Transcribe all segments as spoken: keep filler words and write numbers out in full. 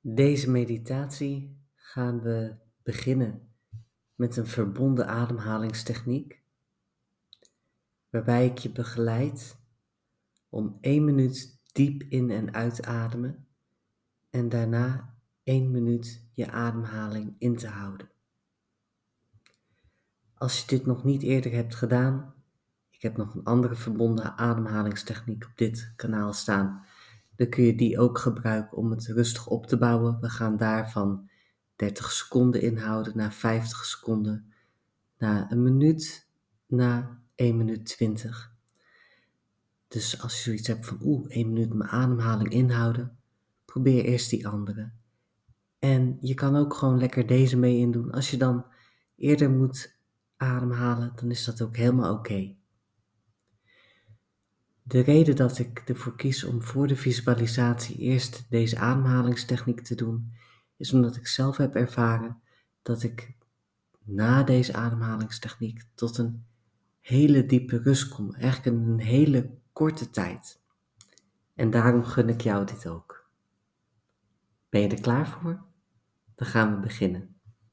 Deze meditatie gaan we beginnen met een verbonden ademhalingstechniek, waarbij ik je begeleid om één minuut diep in en uit te ademen en daarna één minuut je ademhaling in te houden. Als je dit nog niet eerder hebt gedaan, ik heb nog een andere verbonden ademhalingstechniek op dit kanaal staan, dan kun je die ook gebruiken om het rustig op te bouwen. We gaan daarvan dertig seconden inhouden, na vijftig seconden, na een minuut, na één minuut twintig. Dus als je zoiets hebt van oeh, één minuut mijn ademhaling inhouden, probeer eerst die andere. En je kan ook gewoon lekker deze mee indoen. Als je dan eerder moet ademhalen, dan is dat ook helemaal oké. Okay. De reden dat ik ervoor kies om voor de visualisatie eerst deze ademhalingstechniek te doen, is omdat ik zelf heb ervaren dat ik na deze ademhalingstechniek tot een hele diepe rust kom, eigenlijk in een hele korte tijd. En daarom gun ik jou dit ook. Ben je er klaar voor? Dan gaan we beginnen.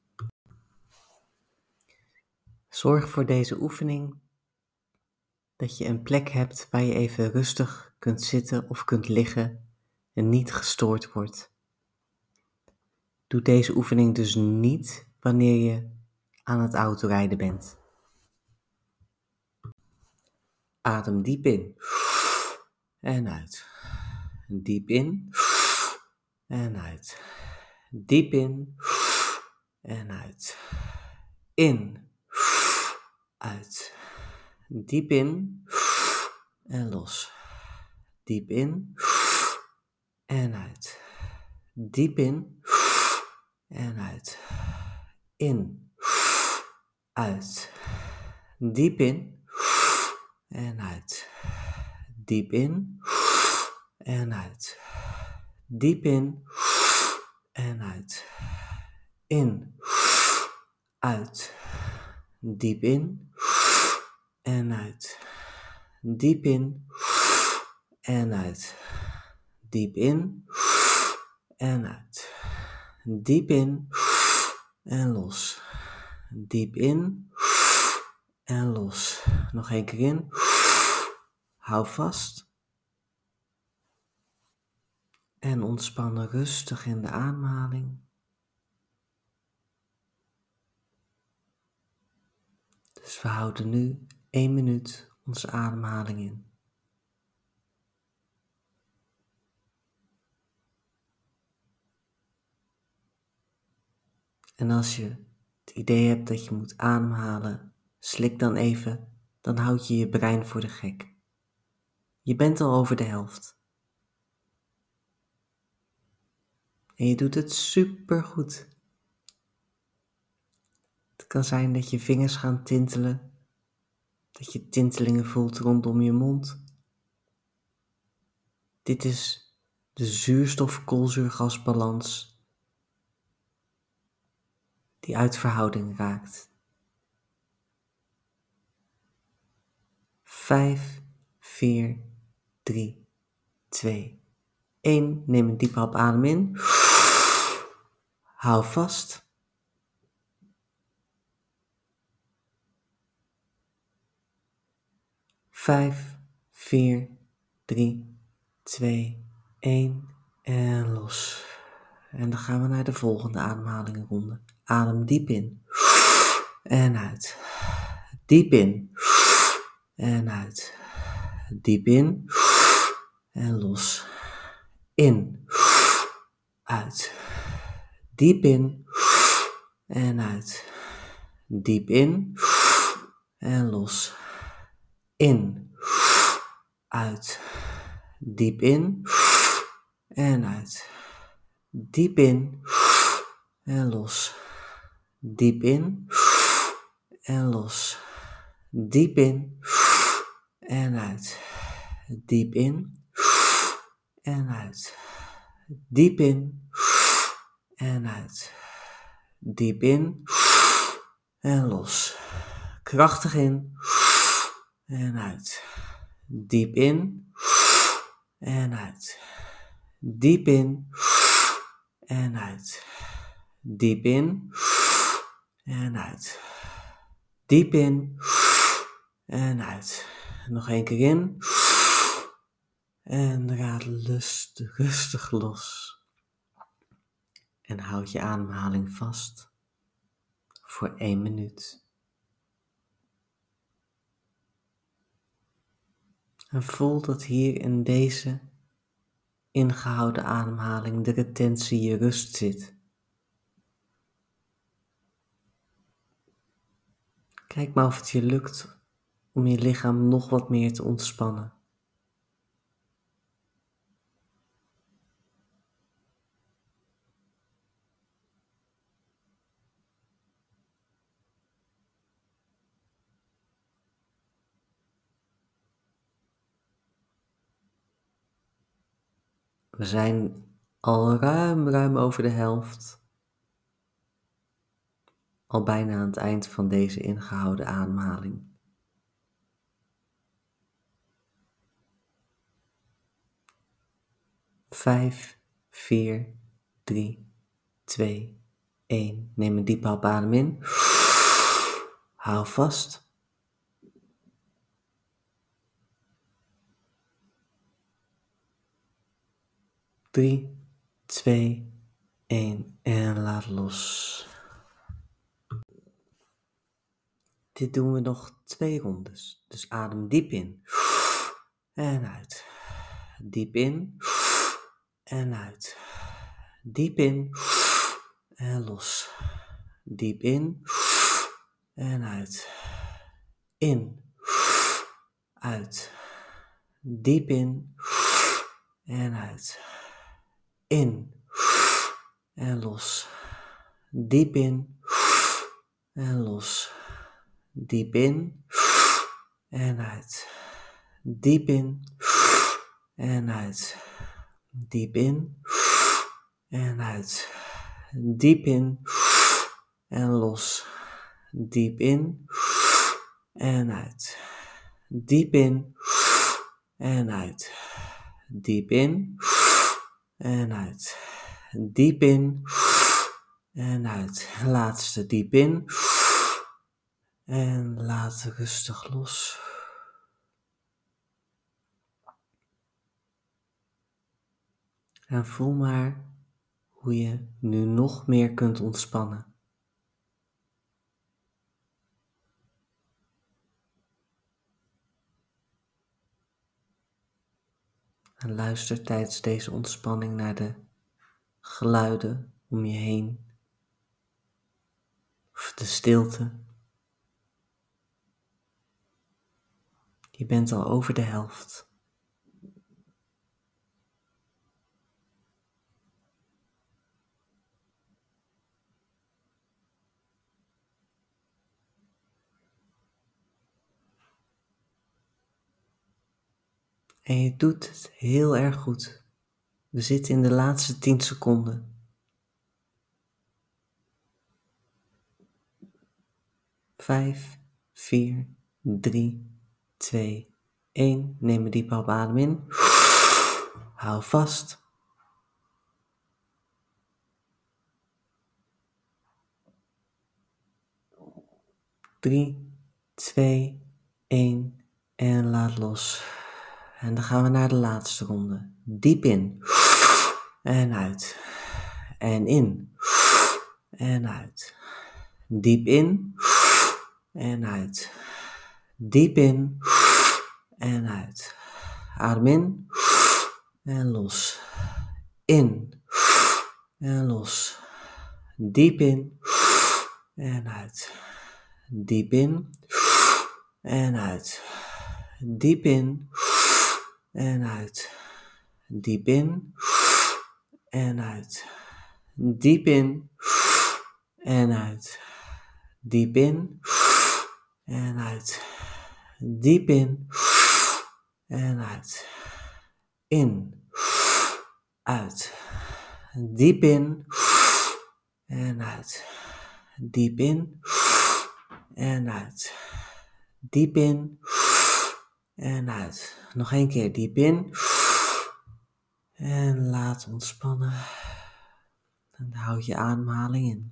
Zorg voor deze oefening dat je een plek hebt waar je even rustig kunt zitten of kunt liggen en niet gestoord wordt. Doe deze oefening dus niet wanneer je aan het autorijden bent. Adem diep in en uit. Diep in en uit. Diep in en uit. In, uit. Diep in en los. Diep in en uit. Diep in en uit. In, uit. Diep in en uit. Diep in en uit. Diep in en uit. In, uit. Diep in en uit. Diep in en uit. Diep in en uit. Diep in en los. Diep in en los. Nog één keer in. Hou vast. En ontspannen rustig in de ademhaling. Dus we houden nu één minuut onze ademhaling in. En als je het idee hebt dat je moet ademhalen, slik dan even, dan houd je je brein voor de gek. Je bent al over de helft. En je doet het supergoed. Het kan zijn dat je vingers gaan tintelen, dat je tintelingen voelt rondom je mond. Dit is de zuurstof-koolzuurgasbalans die uit verhouding raakt. Vijf, vier, drie, twee, één. Neem een diepe hap adem in. Hou vast. Vijf, vier, drie, twee, één. En los. En dan gaan we naar de volgende ademhalingronde. Adem diep in. En uit. Diep in. En uit. Diep in. En los. In. Uit. Diep in. En uit. Diep in. En los. In. Uit. Diep in. En uit. Diep in. En los. Diep in. En los. Diep in. En uit. Diep in. En uit. Diep in. En uit. Diep in. En los. Krachtig in. En uit. Diep in. En uit. Diep in. en uit. Diep in en uit. Diep in en uit. Nog één keer in. En laat rustig, rustig los. En houd je ademhaling vast voor één minuut. En voel dat hier in deze ingehouden ademhaling de retentie, je rust zit. Kijk maar of het je lukt om je lichaam nog wat meer te ontspannen. We zijn al ruim, ruim over de helft. Al bijna aan het eind van deze ingehouden ademhaling. Vijf, vier, drie, twee, één. Neem een diepe hap adem in. Hou vast. Drie, twee, één en laat los. Dit doen we nog twee rondes. Dus adem diep in. En uit. Diep in. En uit. Diep in. En los. Diep in. En uit. In. Uit. Diep in. En uit. In. En los. Diep in. En los. Diep in. En uit. Diep in. En uit. Diep in. En uit. Diep in. En los. Diep in. En uit. Diep in. En uit. Diep in. En uit. Diep in. En uit. Laatste diep in. En laat rustig los. En voel maar hoe je nu nog meer kunt ontspannen. En luister tijdens deze ontspanning naar de geluiden om je heen. Of de stilte. Je bent al over de helft. En je doet het heel erg goed. We zitten in de laatste tien seconden. Vijf, vier, drie, twee, één. Neem een diepe hap adem in. Hou vast. Drie, twee, één en laat los. En dan gaan we naar de laatste ronde. Diep in. En uit. En in. En uit. Diep in. En uit. Diep in. En uit. Adem in. En los. In. En los. Diep in. En uit. Diep in. En uit. Diep in. En uit. Diep in. En uit. Diep in. En uit. Diep in. En uit. Diep in. En uit. In. Uit. Diep in. En uit. Diep in. En uit. Diep in. En uit. Nog één keer diep in. En laat ontspannen. En houd je ademhaling in.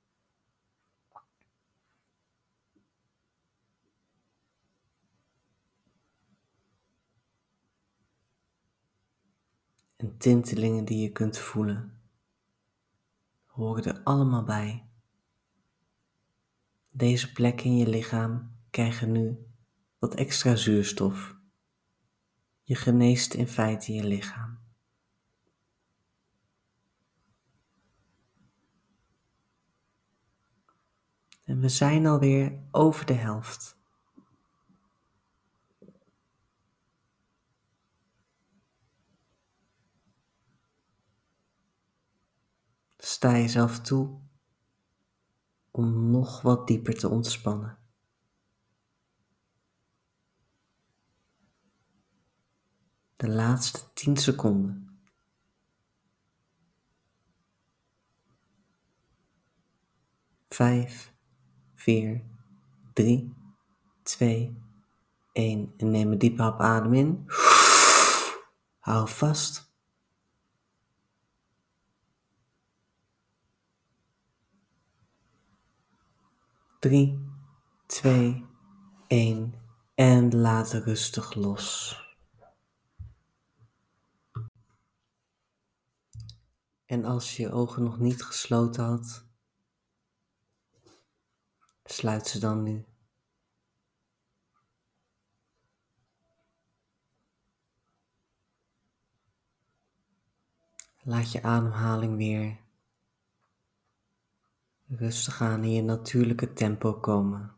En tintelingen die je kunt voelen, horen er allemaal bij. Deze plekken in je lichaam krijgen nu wat extra zuurstof. Je geneest in feite je lichaam. En we zijn alweer over de helft. Sta jezelf toe om nog wat dieper te ontspannen. De laatste tien seconden. Vijf, vier, drie, twee, één. En neem een diepe hap adem in. Hou vast. Drie, twee, één. En laat rustig los. En als je je ogen nog niet gesloten had, sluit ze dan nu. Laat je ademhaling weer rustig aan in je natuurlijke tempo komen.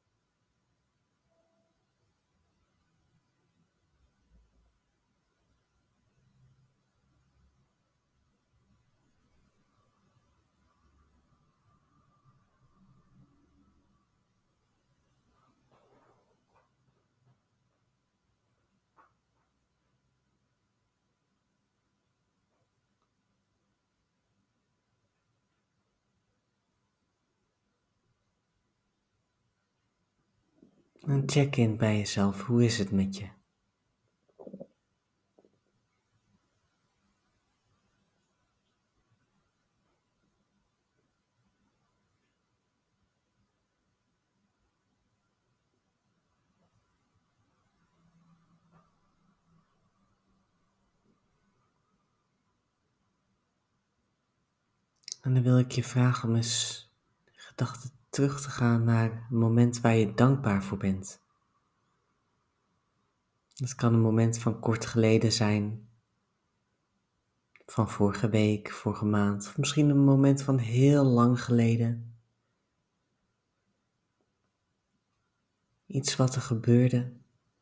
En check in bij jezelf, hoe is het met je? En dan wil ik je vragen om eens gedachten terug te gaan naar een moment waar je dankbaar voor bent. Dat kan een moment van kort geleden zijn, van vorige week, vorige maand, of misschien een moment van heel lang geleden. Iets wat er gebeurde,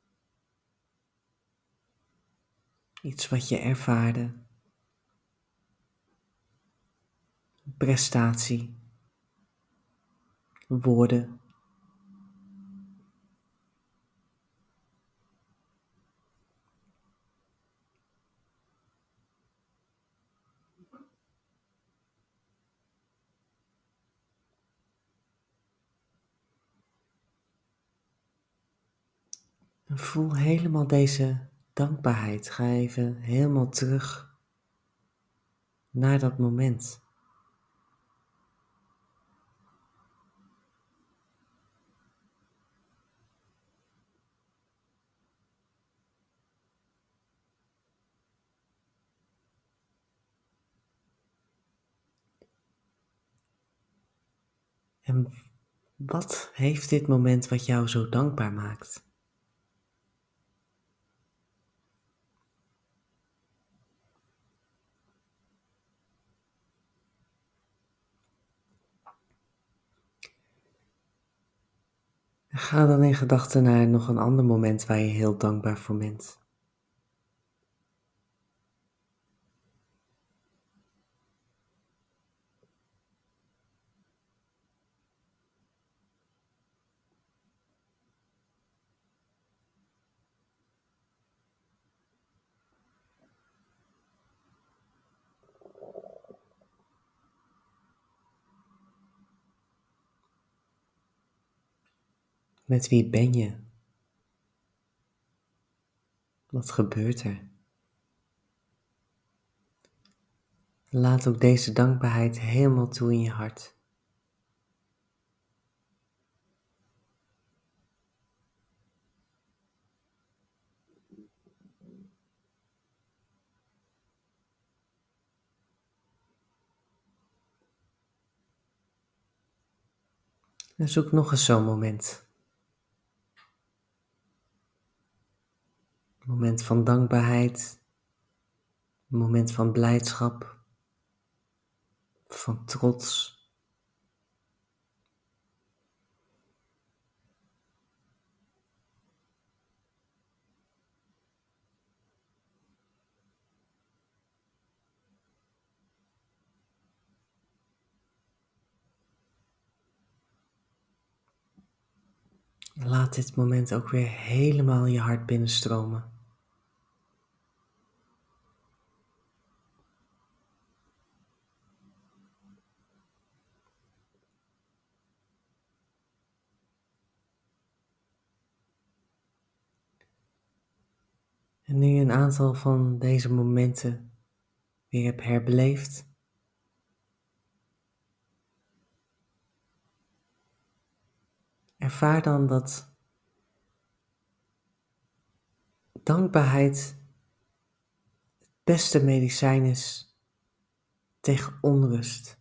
iets wat je ervaarde, een prestatie, woorden. En voel helemaal deze dankbaarheid. Ga even helemaal terug naar dat moment. En wat heeft dit moment wat jou zo dankbaar maakt? En ga dan in gedachten naar nog een ander moment waar je heel dankbaar voor bent. Met wie ben je? Wat gebeurt er? Laat ook deze dankbaarheid helemaal toe in je hart. En zoek nog eens zo'n moment. Een moment van dankbaarheid, een moment van blijdschap, van trots. Laat dit moment ook weer helemaal je hart binnenstromen. En nu je een aantal van deze momenten weer hebt herbeleefd, ervaar dan dat dankbaarheid het beste medicijn is tegen onrust.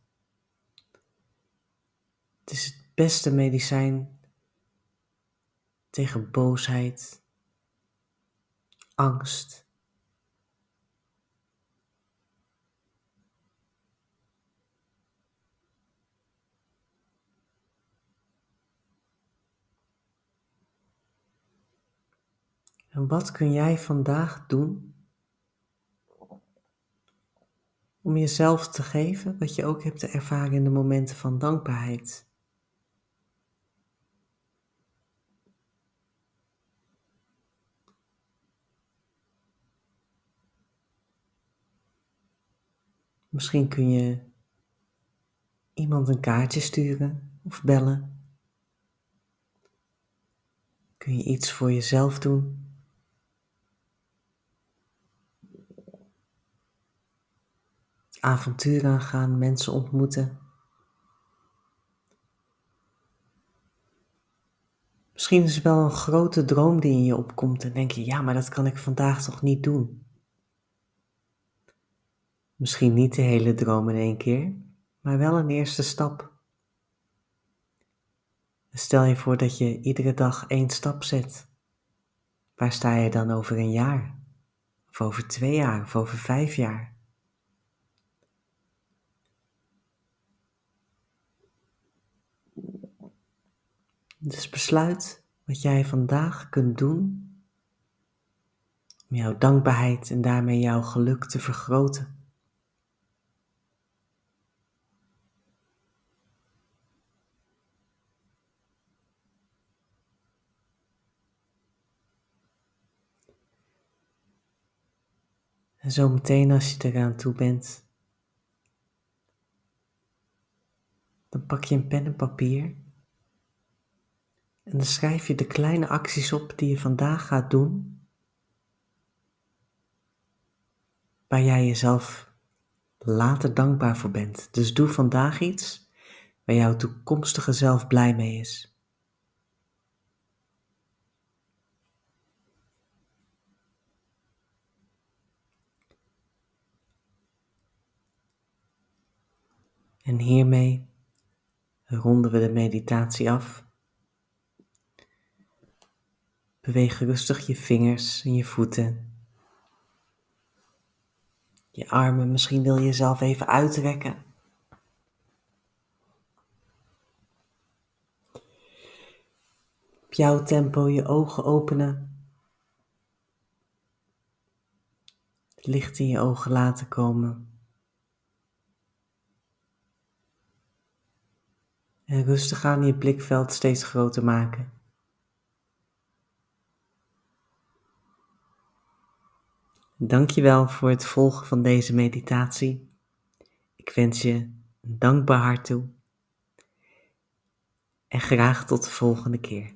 Het is het beste medicijn tegen boosheid, angst. En wat kun jij vandaag doen om jezelf te geven wat je ook hebt te ervaren in de momenten van dankbaarheid? Misschien kun je iemand een kaartje sturen of bellen. Kun je iets voor jezelf doen? Het avontuur aangaan, mensen ontmoeten. Misschien is het wel een grote droom die in je opkomt en denk je, ja, maar dat kan ik vandaag toch niet doen. Misschien niet de hele droom in één keer, maar wel een eerste stap. Stel je voor dat je iedere dag één stap zet. Waar sta je dan over een jaar? Of over twee jaar? Of over vijf jaar? Dus besluit wat jij vandaag kunt doen om jouw dankbaarheid en daarmee jouw geluk te vergroten. En zo meteen als je eraan toe bent, dan pak je een pen en papier en dan schrijf je de kleine acties op die je vandaag gaat doen, waar jij jezelf later dankbaar voor bent. Dus doe vandaag iets waar jouw toekomstige zelf blij mee is. En hiermee ronden we de meditatie af. Beweeg rustig je vingers en je voeten. Je armen, misschien wil je jezelf even uitrekken. Op jouw tempo je ogen openen. Het licht in je ogen laten komen. En rustig aan je blikveld steeds groter maken. Dankjewel voor het volgen van deze meditatie. Ik wens je een dankbaar hart toe. En graag tot de volgende keer.